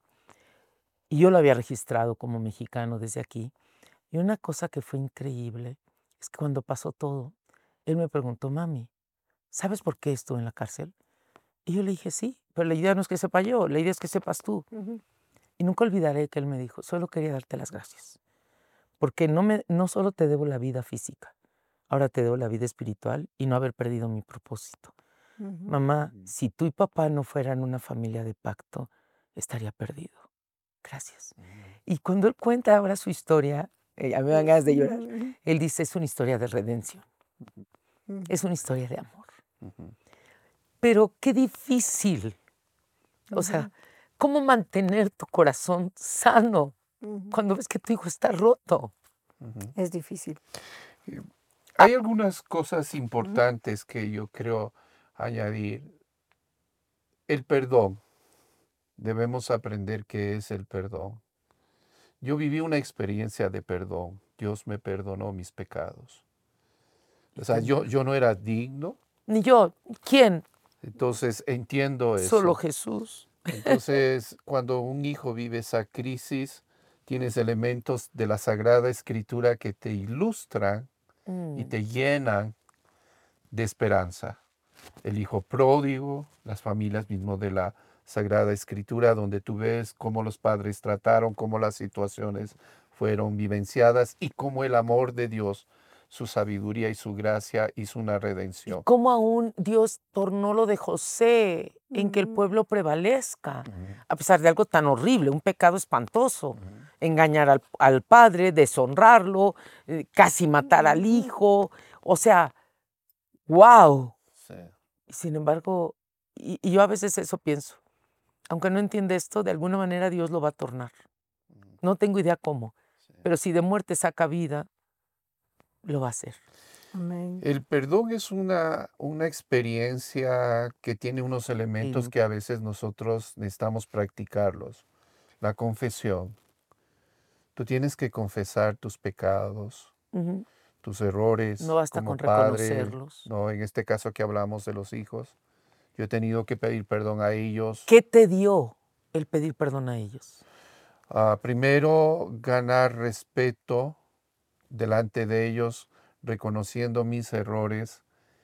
Speaker 1: Y yo lo había registrado como mexicano desde aquí. Y una cosa que fue increíble es que cuando pasó todo, él me preguntó, mami, ¿sabes por qué estuve en la cárcel? Y yo le dije, sí, pero la idea no es que sepa yo, la idea es que sepas tú.
Speaker 2: Ujú.
Speaker 1: Y nunca olvidaré que él me dijo, solo quería darte las gracias, porque no, me, no solo te debo la vida física, ahora te debo la vida espiritual y no haber perdido mi propósito.
Speaker 2: Ujú.
Speaker 1: Mamá,
Speaker 4: Ujú.
Speaker 1: si tú y papá no fueran una familia de pacto, estaría perdido. Gracias.
Speaker 4: Ujú.
Speaker 1: Y cuando él cuenta ahora su historia, eh, a mí me dan ganas de llorar,
Speaker 2: Ujú.
Speaker 1: él dice, es una historia de redención,
Speaker 2: Ujú.
Speaker 1: es una historia de amor.
Speaker 4: Ujú.
Speaker 1: Pero qué difícil, o sea, ¿cómo mantener tu corazón sano
Speaker 2: Ujú.
Speaker 1: cuando ves que tu hijo está roto?
Speaker 4: Ujú.
Speaker 2: Es difícil.
Speaker 4: Hay algunas cosas importantes que yo creo añadir. El perdón. Debemos aprender qué es el perdón. Yo viví una experiencia de perdón. Dios me perdonó mis pecados. O sea, yo, yo no era digno,
Speaker 1: Ni yo, ¿quién?
Speaker 4: entonces entiendo
Speaker 1: Solo
Speaker 4: eso.
Speaker 1: Jesús.
Speaker 4: Entonces, cuando un hijo vive esa crisis, tienes elementos de la Sagrada Escritura que te ilustran y
Speaker 1: Mm.
Speaker 4: te llenan de esperanza. El hijo pródigo, las familias mismo de la Sagrada Escritura, donde tú ves cómo los padres trataron, cómo las situaciones fueron vivenciadas y cómo el amor de Dios, su sabiduría y su gracia hizo una
Speaker 1: Y
Speaker 4: redención.
Speaker 1: cómo aún Dios tornó lo de José en que el
Speaker 2: Ujú.
Speaker 1: pueblo prevalezca,
Speaker 4: Ujú,
Speaker 1: a pesar de algo tan horrible, un pecado espantoso.
Speaker 4: ujú,
Speaker 1: Engañar al, al padre, deshonrarlo, eh, casi matar al
Speaker 2: Ujú.
Speaker 1: hijo. O sea, wow.
Speaker 4: sí,
Speaker 1: Y sin embargo, y, y yo a veces eso pienso, aunque no entiende esto, de alguna manera Dios lo va a tornar.
Speaker 4: ujú,
Speaker 1: No tengo idea cómo,
Speaker 4: sí.
Speaker 1: pero si de muerte saca vida, lo va a hacer.
Speaker 2: Amén.
Speaker 4: El perdón es una, una experiencia que tiene unos elementos
Speaker 1: Amen.
Speaker 4: que a veces nosotros necesitamos practicarlos. La confesión. Tú tienes que confesar tus pecados,
Speaker 1: Ujú.
Speaker 4: tus
Speaker 1: No
Speaker 4: errores
Speaker 1: basta
Speaker 4: como
Speaker 1: con
Speaker 4: padre,
Speaker 1: reconocerlos.
Speaker 4: ¿no? En este caso que hablamos de los hijos, yo he tenido que pedir perdón a ellos.
Speaker 1: ¿Qué te dio el pedir perdón a ellos?
Speaker 4: Ah, primero, ganar respeto delante de ellos, reconociendo mis errores,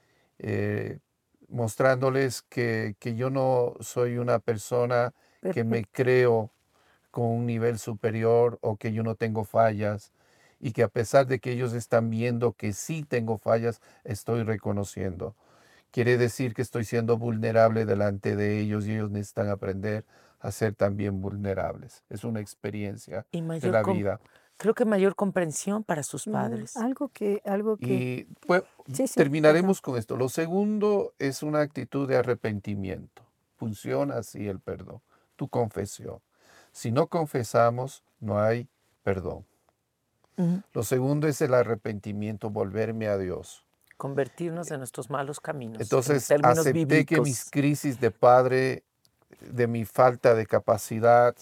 Speaker 4: eh, mostrándoles que, que yo no soy una persona que me
Speaker 2: Perfecto.
Speaker 4: creo con un nivel superior o que yo no tengo fallas y que a pesar de que ellos están viendo que sí tengo fallas, estoy reconociendo. Quiere decir que estoy siendo vulnerable delante de ellos y ellos necesitan aprender a ser también vulnerables. Es una experiencia
Speaker 1: Y
Speaker 4: de
Speaker 1: mayor,
Speaker 4: la
Speaker 1: com-
Speaker 4: vida.
Speaker 1: creo que mayor comprensión para sus
Speaker 2: Ujú.
Speaker 1: padres.
Speaker 2: Algo que, algo que,
Speaker 4: Y pues,
Speaker 2: sí, sí, perdón.
Speaker 4: terminaremos con esto. Lo segundo es una actitud de arrepentimiento. Funciona así el perdón, tu confesión. Si no confesamos, no hay perdón.
Speaker 1: Ujú.
Speaker 4: Lo segundo es el arrepentimiento, volverme a Dios.
Speaker 1: Convertirnos de nuestros malos caminos, en
Speaker 4: Entonces
Speaker 1: términos
Speaker 4: acepté que mis
Speaker 1: bíblicos.
Speaker 4: crisis de padre, de mi falta de capacidad,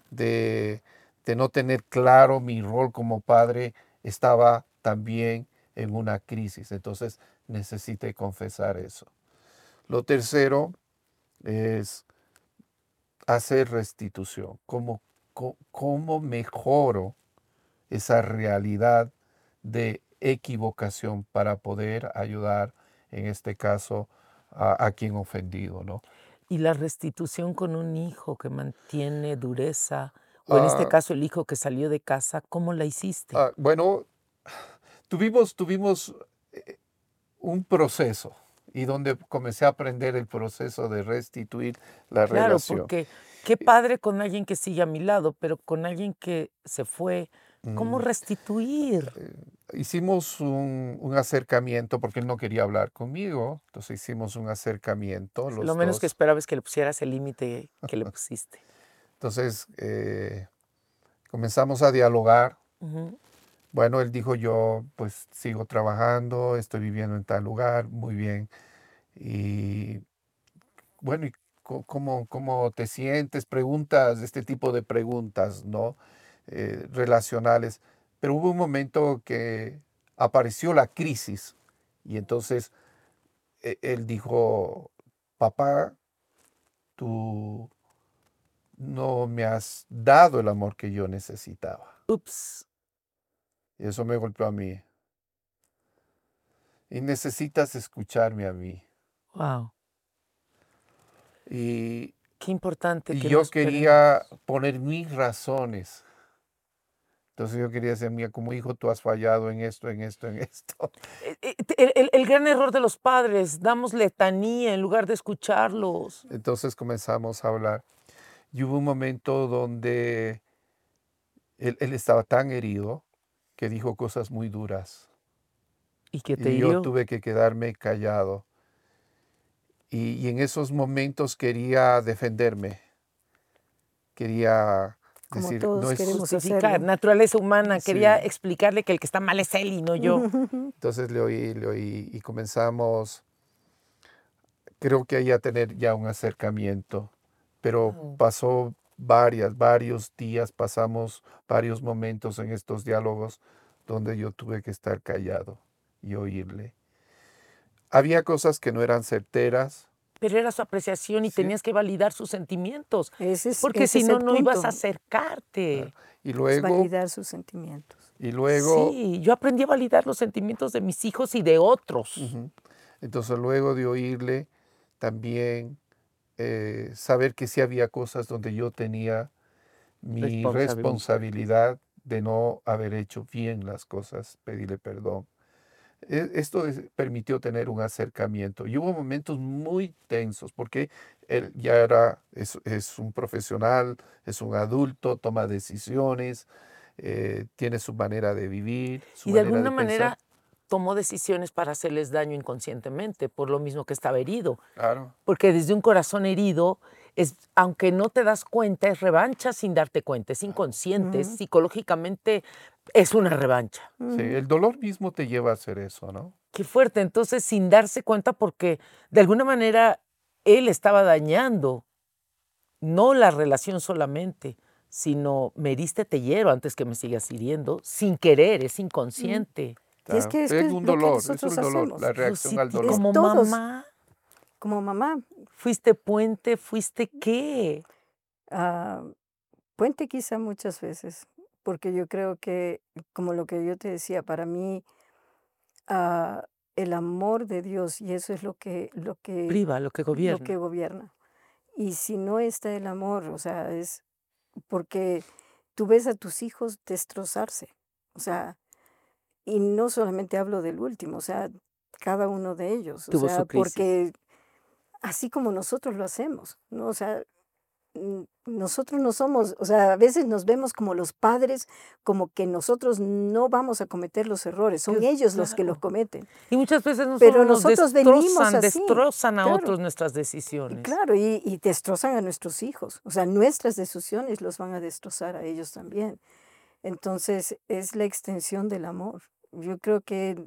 Speaker 4: de, de no tener claro mi rol como padre, estaba también en una crisis. Entonces necesité confesar eso. Lo tercero es hacer restitución. ¿Cómo, cómo, cómo mejoro esa realidad de equivocación para poder ayudar, en este caso, a, a quien ofendido, ¿no?
Speaker 1: Y la restitución con un hijo que mantiene dureza, o en este
Speaker 4: Ah,
Speaker 1: caso el hijo que salió de casa, ¿cómo la hiciste?
Speaker 4: ah, bueno, tuvimos, tuvimos eh, un proceso y donde comencé a aprender el proceso de restituir la
Speaker 1: Claro,
Speaker 4: relación.
Speaker 1: porque qué padre con alguien que sigue a mi lado, pero con alguien que se fue, ¿cómo
Speaker 4: Mm,
Speaker 1: restituir?
Speaker 4: eh, hicimos un, un acercamiento porque él no quería hablar conmigo, entonces hicimos un acercamiento
Speaker 1: Lo
Speaker 4: los
Speaker 1: menos que
Speaker 4: dos.
Speaker 1: esperaba es que le pusieras el límite que le pusiste.
Speaker 4: Entonces eh, comenzamos a dialogar.
Speaker 1: Ujú.
Speaker 4: Bueno, él dijo, yo pues sigo trabajando, estoy viviendo en tal lugar, muy bien. Y bueno, ¿y co- cómo, cómo te sientes? Preguntas, este tipo de preguntas, ¿no? Eh, relacionales. Pero hubo un momento que apareció la crisis y entonces e- él dijo, papá, tú no me has dado el amor que yo necesitaba.
Speaker 1: Ups.
Speaker 4: Y eso me golpeó a mí. Y necesitas escucharme a mí.
Speaker 1: Wow.
Speaker 4: Y,
Speaker 1: Qué importante
Speaker 4: y
Speaker 1: que
Speaker 4: yo
Speaker 1: nos
Speaker 4: quería
Speaker 1: perdemos.
Speaker 4: poner mis razones. Entonces yo quería decir, mira, como hijo tú has fallado en esto, en esto, en esto.
Speaker 1: Eh, eh, El, el- el gran error de los padres, damos letanía en lugar de escucharlos.
Speaker 4: Entonces comenzamos a hablar. Y hubo un momento donde él, él estaba tan herido que dijo cosas muy duras.
Speaker 1: ¿Y qué te
Speaker 4: Y yo
Speaker 1: hirió?
Speaker 4: tuve que quedarme callado. Y, y en esos momentos quería defenderme. Quería
Speaker 2: Como
Speaker 4: decir, no
Speaker 2: todos
Speaker 4: es...
Speaker 2: queremos
Speaker 1: Justificar,
Speaker 2: hacerlo.
Speaker 1: naturaleza humana. Quería
Speaker 4: Sí.
Speaker 1: explicarle que el que está mal es él y no yo.
Speaker 4: Entonces le oí, le oí y comenzamos, creo que ahí a tener ya un acercamiento. Pero
Speaker 1: Wow.
Speaker 4: pasó varias, varios días, pasamos varios momentos en estos diálogos donde yo tuve que estar callado y oírle. Había cosas que no eran certeras,
Speaker 1: Pero era su apreciación y
Speaker 4: ¿sí?
Speaker 1: tenías que validar sus sentimientos,
Speaker 2: Ese es,
Speaker 1: porque
Speaker 2: ese
Speaker 1: si
Speaker 2: es
Speaker 1: no,
Speaker 2: el
Speaker 1: no ibas a
Speaker 2: punto,
Speaker 1: acercarte.
Speaker 4: Y
Speaker 2: es
Speaker 4: luego,
Speaker 2: validar sus sentimientos.
Speaker 4: y luego,
Speaker 1: Sí, yo aprendí a validar los sentimientos de mis hijos y de otros.
Speaker 4: ujú. Entonces luego de oírle, también eh, saber que sí había cosas donde yo tenía mi
Speaker 1: Responsabilidad.
Speaker 4: responsabilidad de no haber hecho bien las cosas, pedirle perdón. E- Esto es- permitió tener un acercamiento y hubo momentos muy tensos porque él ya era, es, es un profesional, es un adulto, toma decisiones, eh, tiene su manera de vivir, su
Speaker 1: Y de
Speaker 4: manera
Speaker 1: alguna
Speaker 4: de pensar.
Speaker 1: manera tomó decisiones para hacerles daño inconscientemente, por lo mismo que estaba herido.
Speaker 4: Claro,
Speaker 1: Porque desde un corazón herido, es, aunque no te das cuenta, es revancha sin darte cuenta, es inconsciente, es
Speaker 2: Ujú,
Speaker 1: psicológicamente es una revancha.
Speaker 4: sí,
Speaker 2: ujú.
Speaker 4: el dolor mismo te lleva a hacer eso, ¿no?
Speaker 1: Qué fuerte, entonces sin darse cuenta porque de alguna manera él estaba dañando, no la relación solamente, sino me heriste, te hiero antes que me sigas hiriendo, sin querer, es
Speaker 2: Mm.
Speaker 1: inconsciente.
Speaker 2: Y es
Speaker 4: Claro,
Speaker 2: que esto
Speaker 4: es
Speaker 2: es
Speaker 4: un
Speaker 2: lo que
Speaker 4: dolor, es
Speaker 2: nosotros
Speaker 4: el dolor,
Speaker 2: hacemos.
Speaker 4: la reacción al
Speaker 1: Rosity,
Speaker 2: Es
Speaker 4: dolor.
Speaker 1: como
Speaker 2: todos,
Speaker 1: mamá,
Speaker 2: como mamá.
Speaker 1: fuiste puente, fuiste qué.
Speaker 2: ah, Puente quizá muchas veces, porque yo creo que, como lo que yo te decía, para mí ah, el amor de Dios, y eso es lo que, lo que,
Speaker 1: Priva lo que
Speaker 2: lo que
Speaker 1: gobierna.
Speaker 2: gobierna. Y si no está el amor, o sea, es porque tú ves a tus hijos destrozarse, o sea, y no solamente hablo del último, o sea, cada uno de ellos, o
Speaker 1: Tuvo
Speaker 2: sea,
Speaker 1: su crisis.
Speaker 2: porque así como nosotros lo hacemos, ¿no? O sea, mm, nosotros no somos, o sea, a veces nos vemos como los padres, como que nosotros no vamos a cometer los errores, son
Speaker 1: Que
Speaker 2: ellos los que los
Speaker 1: claro.
Speaker 2: cometen,
Speaker 1: Y muchas veces no solo
Speaker 2: pero
Speaker 1: nos
Speaker 2: nosotros venimos
Speaker 1: destrozan,
Speaker 2: así,
Speaker 1: destrozan a
Speaker 2: claro,
Speaker 1: otros nuestras
Speaker 2: y
Speaker 1: decisiones.
Speaker 2: claro, y, y destrozan a nuestros hijos, o sea, nuestras decisiones los van a destrozar a ellos también. Entonces, es la extensión del amor. Yo creo que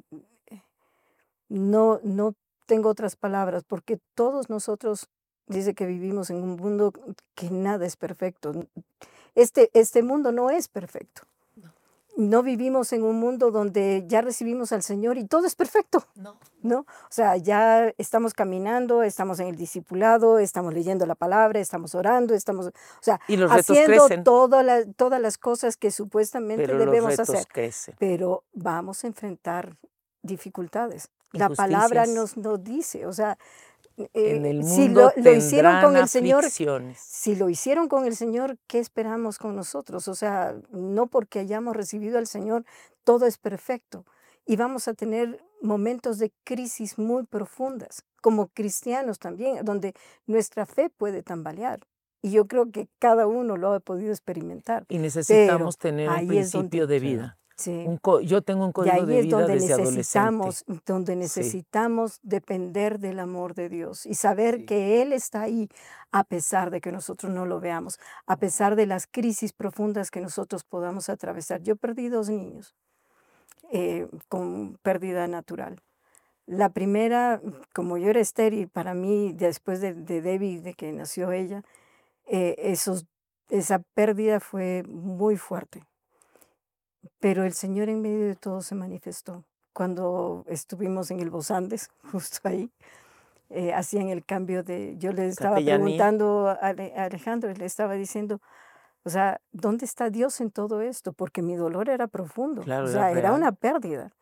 Speaker 2: no, no tengo otras palabras, porque todos nosotros, dice que vivimos en un mundo que nada es perfecto. Este, este mundo no es perfecto.
Speaker 1: No,
Speaker 2: No vivimos en un mundo donde ya recibimos al Señor y todo es perfecto,
Speaker 1: no.
Speaker 2: ¿no? O sea, ya estamos caminando, estamos en el discipulado, estamos leyendo la palabra, estamos orando, estamos, o sea,
Speaker 1: Y los retos
Speaker 2: haciendo
Speaker 1: crecen,
Speaker 2: toda la- todas las cosas que supuestamente
Speaker 1: pero los
Speaker 2: debemos
Speaker 1: retos
Speaker 2: hacer,
Speaker 1: crecen.
Speaker 2: pero vamos a enfrentar dificultades. La palabra
Speaker 1: Injusticias.
Speaker 2: nos, nos dice, o sea,
Speaker 1: En
Speaker 2: eh,
Speaker 1: el
Speaker 2: si
Speaker 1: mundo
Speaker 2: lo, lo hicieron
Speaker 1: tendrán
Speaker 2: con el Señor,
Speaker 1: aflicciones.
Speaker 2: si lo hicieron con el Señor, ¿qué esperamos con nosotros? O sea, no porque hayamos recibido al Señor, todo es perfecto. Y vamos a tener momentos de crisis muy profundas, como cristianos también, donde nuestra fe puede tambalear. Y yo creo que cada uno lo ha podido experimentar.
Speaker 1: Y
Speaker 2: Pero
Speaker 1: necesitamos tener un
Speaker 2: ahí es
Speaker 1: principio
Speaker 2: donde,
Speaker 1: de
Speaker 4: Sí.
Speaker 1: vida.
Speaker 2: sí,
Speaker 1: Un co- yo tengo un
Speaker 2: y
Speaker 1: código
Speaker 2: ahí
Speaker 1: de
Speaker 2: es
Speaker 1: vida
Speaker 2: donde
Speaker 1: desde adolescente.
Speaker 2: necesitamos, donde
Speaker 1: Sí,
Speaker 2: necesitamos depender del amor de Dios y saber
Speaker 4: Sí.
Speaker 2: que Él está ahí a pesar de que nosotros no lo veamos, a pesar de las crisis profundas que nosotros podamos atravesar. Yo perdí dos niños eh, con pérdida natural. La primera, como yo era estéril, para mí, después de, de Debbie, de que nació ella, eh, esos, esa pérdida fue muy fuerte. Pero el Señor en medio de todo se manifestó. Cuando estuvimos en el Bos Andes, justo ahí, eh, hacían el cambio de, yo le estaba
Speaker 1: capellanía.
Speaker 2: preguntando a Ale- a Alejandro, y le estaba diciendo, o sea, ¿dónde está Dios en todo esto? Porque mi dolor era profundo, o
Speaker 1: Claro, era
Speaker 2: sea, era
Speaker 1: real.
Speaker 2: una pérdida.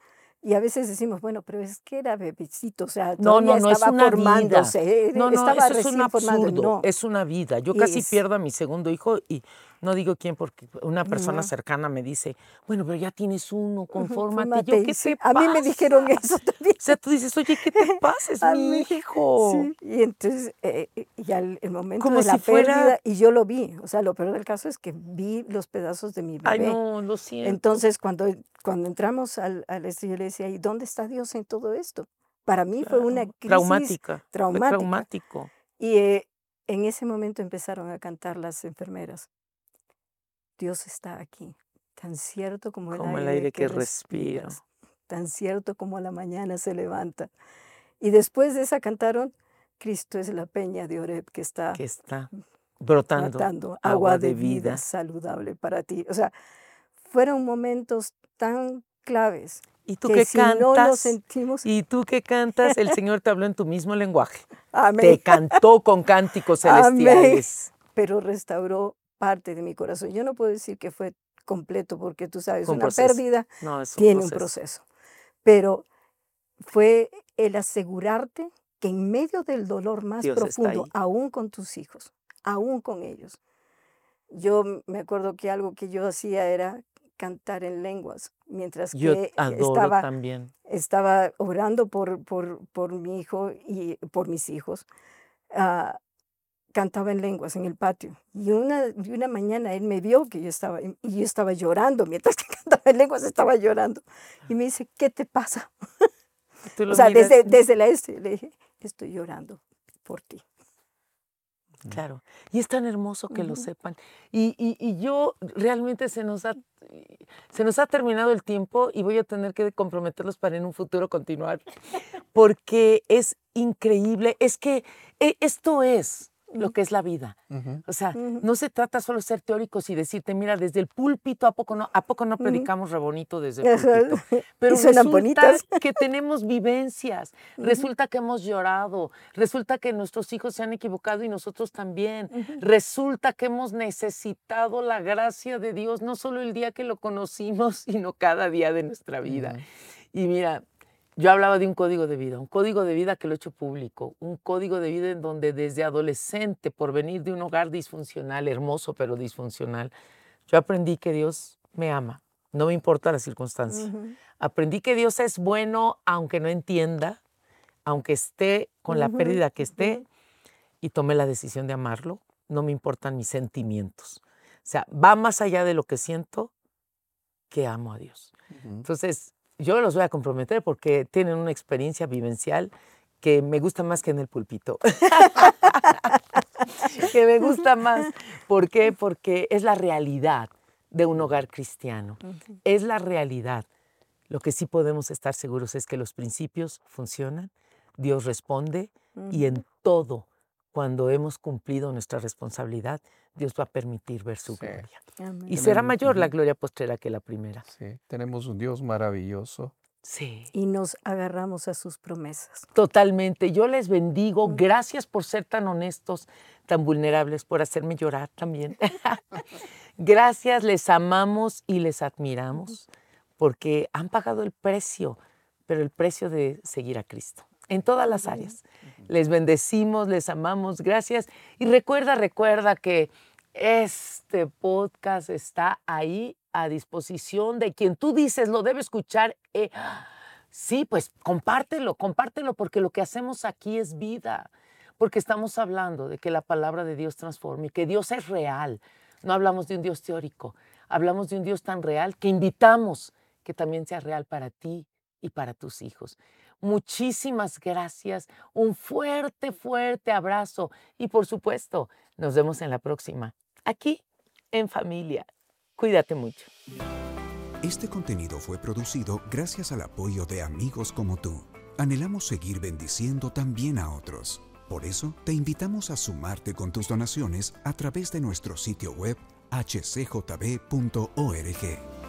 Speaker 2: Y a veces decimos, bueno, pero es que era bebecito, o sea,
Speaker 1: No,
Speaker 2: todavía
Speaker 1: no, no, es
Speaker 2: estaba
Speaker 1: una vida.
Speaker 2: formándose, eh,
Speaker 1: No, no,
Speaker 2: estaba
Speaker 1: eso es un
Speaker 2: recién formando.
Speaker 1: absurdo,
Speaker 2: No,
Speaker 1: es una vida. Yo
Speaker 2: y
Speaker 1: casi
Speaker 2: es,
Speaker 1: pierdo a mi segundo hijo y no digo quién porque una persona
Speaker 2: no,
Speaker 1: cercana me dice, bueno, pero ya tienes uno,
Speaker 2: ujú,
Speaker 1: confórmate. Y yo,
Speaker 2: fórmate. Y
Speaker 1: ¿qué
Speaker 2: sí,
Speaker 1: te
Speaker 2: a mí me dijeron
Speaker 1: pasa?
Speaker 2: eso
Speaker 1: O
Speaker 2: también.
Speaker 1: sea, tú dices, oye, ¿qué te pasa? Es
Speaker 2: A
Speaker 1: mi
Speaker 2: mí,
Speaker 1: hijo.
Speaker 2: sí, y entonces eh, eh, ya el, el momento
Speaker 1: Como
Speaker 2: de la
Speaker 1: si fuera,
Speaker 2: pérdida, y yo lo vi, o sea, lo peor del caso es que vi los pedazos de mi
Speaker 1: ay,
Speaker 2: bebé.
Speaker 1: no, lo siento.
Speaker 2: Entonces, cuando, cuando entramos al, al esto, yo le decía, ¿y dónde está Dios en todo esto? Para mí fue una
Speaker 1: Claro,
Speaker 2: crisis
Speaker 1: traumática, fue
Speaker 2: traumática.
Speaker 1: traumático.
Speaker 2: Y eh, en ese momento empezaron a cantar las enfermeras, Dios está aquí, tan cierto como el
Speaker 1: Como el
Speaker 2: aire
Speaker 1: aire
Speaker 2: que
Speaker 1: que respiro,
Speaker 2: respiras, tan cierto como a la mañana se levanta. Y después de esa cantaron, Cristo es la peña de Oreb que está
Speaker 1: que está brotando
Speaker 2: tratando
Speaker 1: agua
Speaker 2: agua
Speaker 1: de
Speaker 2: de vida
Speaker 1: vida.
Speaker 2: saludable para ti. O sea, fueron momentos tan claves
Speaker 1: ¿Y tú
Speaker 2: que
Speaker 1: qué
Speaker 2: si no los
Speaker 1: cantas?
Speaker 2: sentimos,
Speaker 1: ¿Y tú qué cantas? El Señor te habló en tu mismo lenguaje.
Speaker 2: amén,
Speaker 1: Te cantó con cánticos
Speaker 2: amén,
Speaker 1: celestiales.
Speaker 2: pero restauró parte de mi corazón. Yo no puedo decir que fue completo porque tú sabes,
Speaker 1: Fue un
Speaker 2: una
Speaker 1: proceso.
Speaker 2: pérdida
Speaker 1: No, es un
Speaker 2: tiene un
Speaker 1: proceso.
Speaker 2: proceso, pero fue el asegurarte que en medio del dolor más
Speaker 1: Dios está
Speaker 2: profundo,
Speaker 1: ahí.
Speaker 2: aún con tus hijos, aún con ellos, yo m- me acuerdo que algo que yo hacía era cantar en lenguas, mientras
Speaker 1: Yo
Speaker 2: que
Speaker 1: adoro
Speaker 2: estaba,
Speaker 1: también.
Speaker 2: estaba orando por, por, por mi hijo y por mis hijos. ah, Cantaba en lenguas en el patio. Y una, y una mañana él me vio que yo estaba, y yo estaba llorando, mientras que cantaba en lenguas estaba llorando. Y me dice, ¿qué te pasa?
Speaker 1: Tú
Speaker 2: O
Speaker 1: lo
Speaker 2: sea,
Speaker 1: miras,
Speaker 2: desde, desde la este, le dije, estoy llorando por ti.
Speaker 1: claro. Y es tan hermoso que lo
Speaker 2: Ujú.
Speaker 1: sepan. Y, y, y yo realmente se nos ha se nos ha terminado el tiempo y voy a tener que comprometerlos para en un futuro continuar. Porque es increíble. Es que e- esto es lo
Speaker 2: Ujú,
Speaker 1: que es la vida.
Speaker 4: Ujú.
Speaker 1: O sea,
Speaker 2: ujú,
Speaker 1: no se trata solo de ser teóricos y decirte, mira, desde el púlpito, ¿a poco no, a poco no
Speaker 2: ujú.
Speaker 1: predicamos re bonito desde el
Speaker 2: Ajá.
Speaker 1: púlpito?
Speaker 2: Y
Speaker 1: Pero
Speaker 2: suenan
Speaker 1: resulta
Speaker 2: bonitas.
Speaker 1: que tenemos vivencias,
Speaker 2: Ujú,
Speaker 1: resulta que hemos llorado, resulta que nuestros hijos se han equivocado y nosotros también,
Speaker 2: ujú,
Speaker 1: resulta que hemos necesitado la gracia de Dios, no solo el día que lo conocimos, sino cada día de nuestra vida.
Speaker 4: Ujú.
Speaker 1: Y mira, yo hablaba de un código de vida, un código de vida que lo he hecho público, un código de vida en donde desde adolescente, por venir de un hogar disfuncional, hermoso pero disfuncional, yo aprendí que Dios me ama, no me importa la circunstancia.
Speaker 2: ujú,
Speaker 1: Aprendí que Dios es bueno aunque no entienda, aunque esté con la
Speaker 2: ujú,
Speaker 1: pérdida que esté,
Speaker 2: ujú.
Speaker 1: y tomé la decisión de amarlo, no me importan mis sentimientos. O sea, va más allá de lo que siento, que amo a Dios.
Speaker 4: Ujú.
Speaker 1: Entonces, yo los voy a comprometer porque tienen una experiencia vivencial que me gusta más que en el púlpito. Que me gusta más. ¿Por qué? Porque es la realidad de un hogar cristiano.
Speaker 2: Ujú,
Speaker 1: Es la realidad. Lo que sí podemos estar seguros es que los principios funcionan, Dios responde y
Speaker 2: ujú.
Speaker 1: en todo, cuando hemos cumplido nuestra responsabilidad, Dios va a permitir ver su
Speaker 4: Sí,
Speaker 1: gloria. Y
Speaker 2: Amén.
Speaker 1: será
Speaker 4: tenemos,
Speaker 1: mayor la
Speaker 4: ujú,
Speaker 1: gloria postrera que la primera.
Speaker 4: sí, tenemos un Dios maravilloso.
Speaker 1: Sí.
Speaker 2: Y nos agarramos a sus promesas.
Speaker 1: Totalmente. Yo les bendigo.
Speaker 2: Mm.
Speaker 1: Gracias por ser tan honestos, tan vulnerables, por hacerme llorar también. Gracias, les amamos y les admiramos porque han pagado el precio, pero el precio de seguir a Cristo en todas las
Speaker 2: Amén.
Speaker 1: áreas. Les bendecimos, les amamos. Gracias. Y recuerda, recuerda que este podcast está ahí a disposición de quien tú dices lo debe escuchar. eh, Sí, pues compártelo, compártelo, porque lo que hacemos aquí es vida, porque estamos hablando de que la palabra de Dios transforma y que Dios es real. No hablamos de un Dios teórico, hablamos de un Dios tan real que invitamos que también sea real para ti y para tus hijos. Muchísimas gracias, un fuerte, fuerte abrazo y por supuesto, nos vemos en la próxima, aquí en familia. Cuídate mucho.
Speaker 5: Este contenido fue producido gracias al apoyo de amigos como tú. Anhelamos seguir bendiciendo también a otros. Por eso, te invitamos a sumarte con tus donaciones a través de nuestro sitio web h c j b punto org.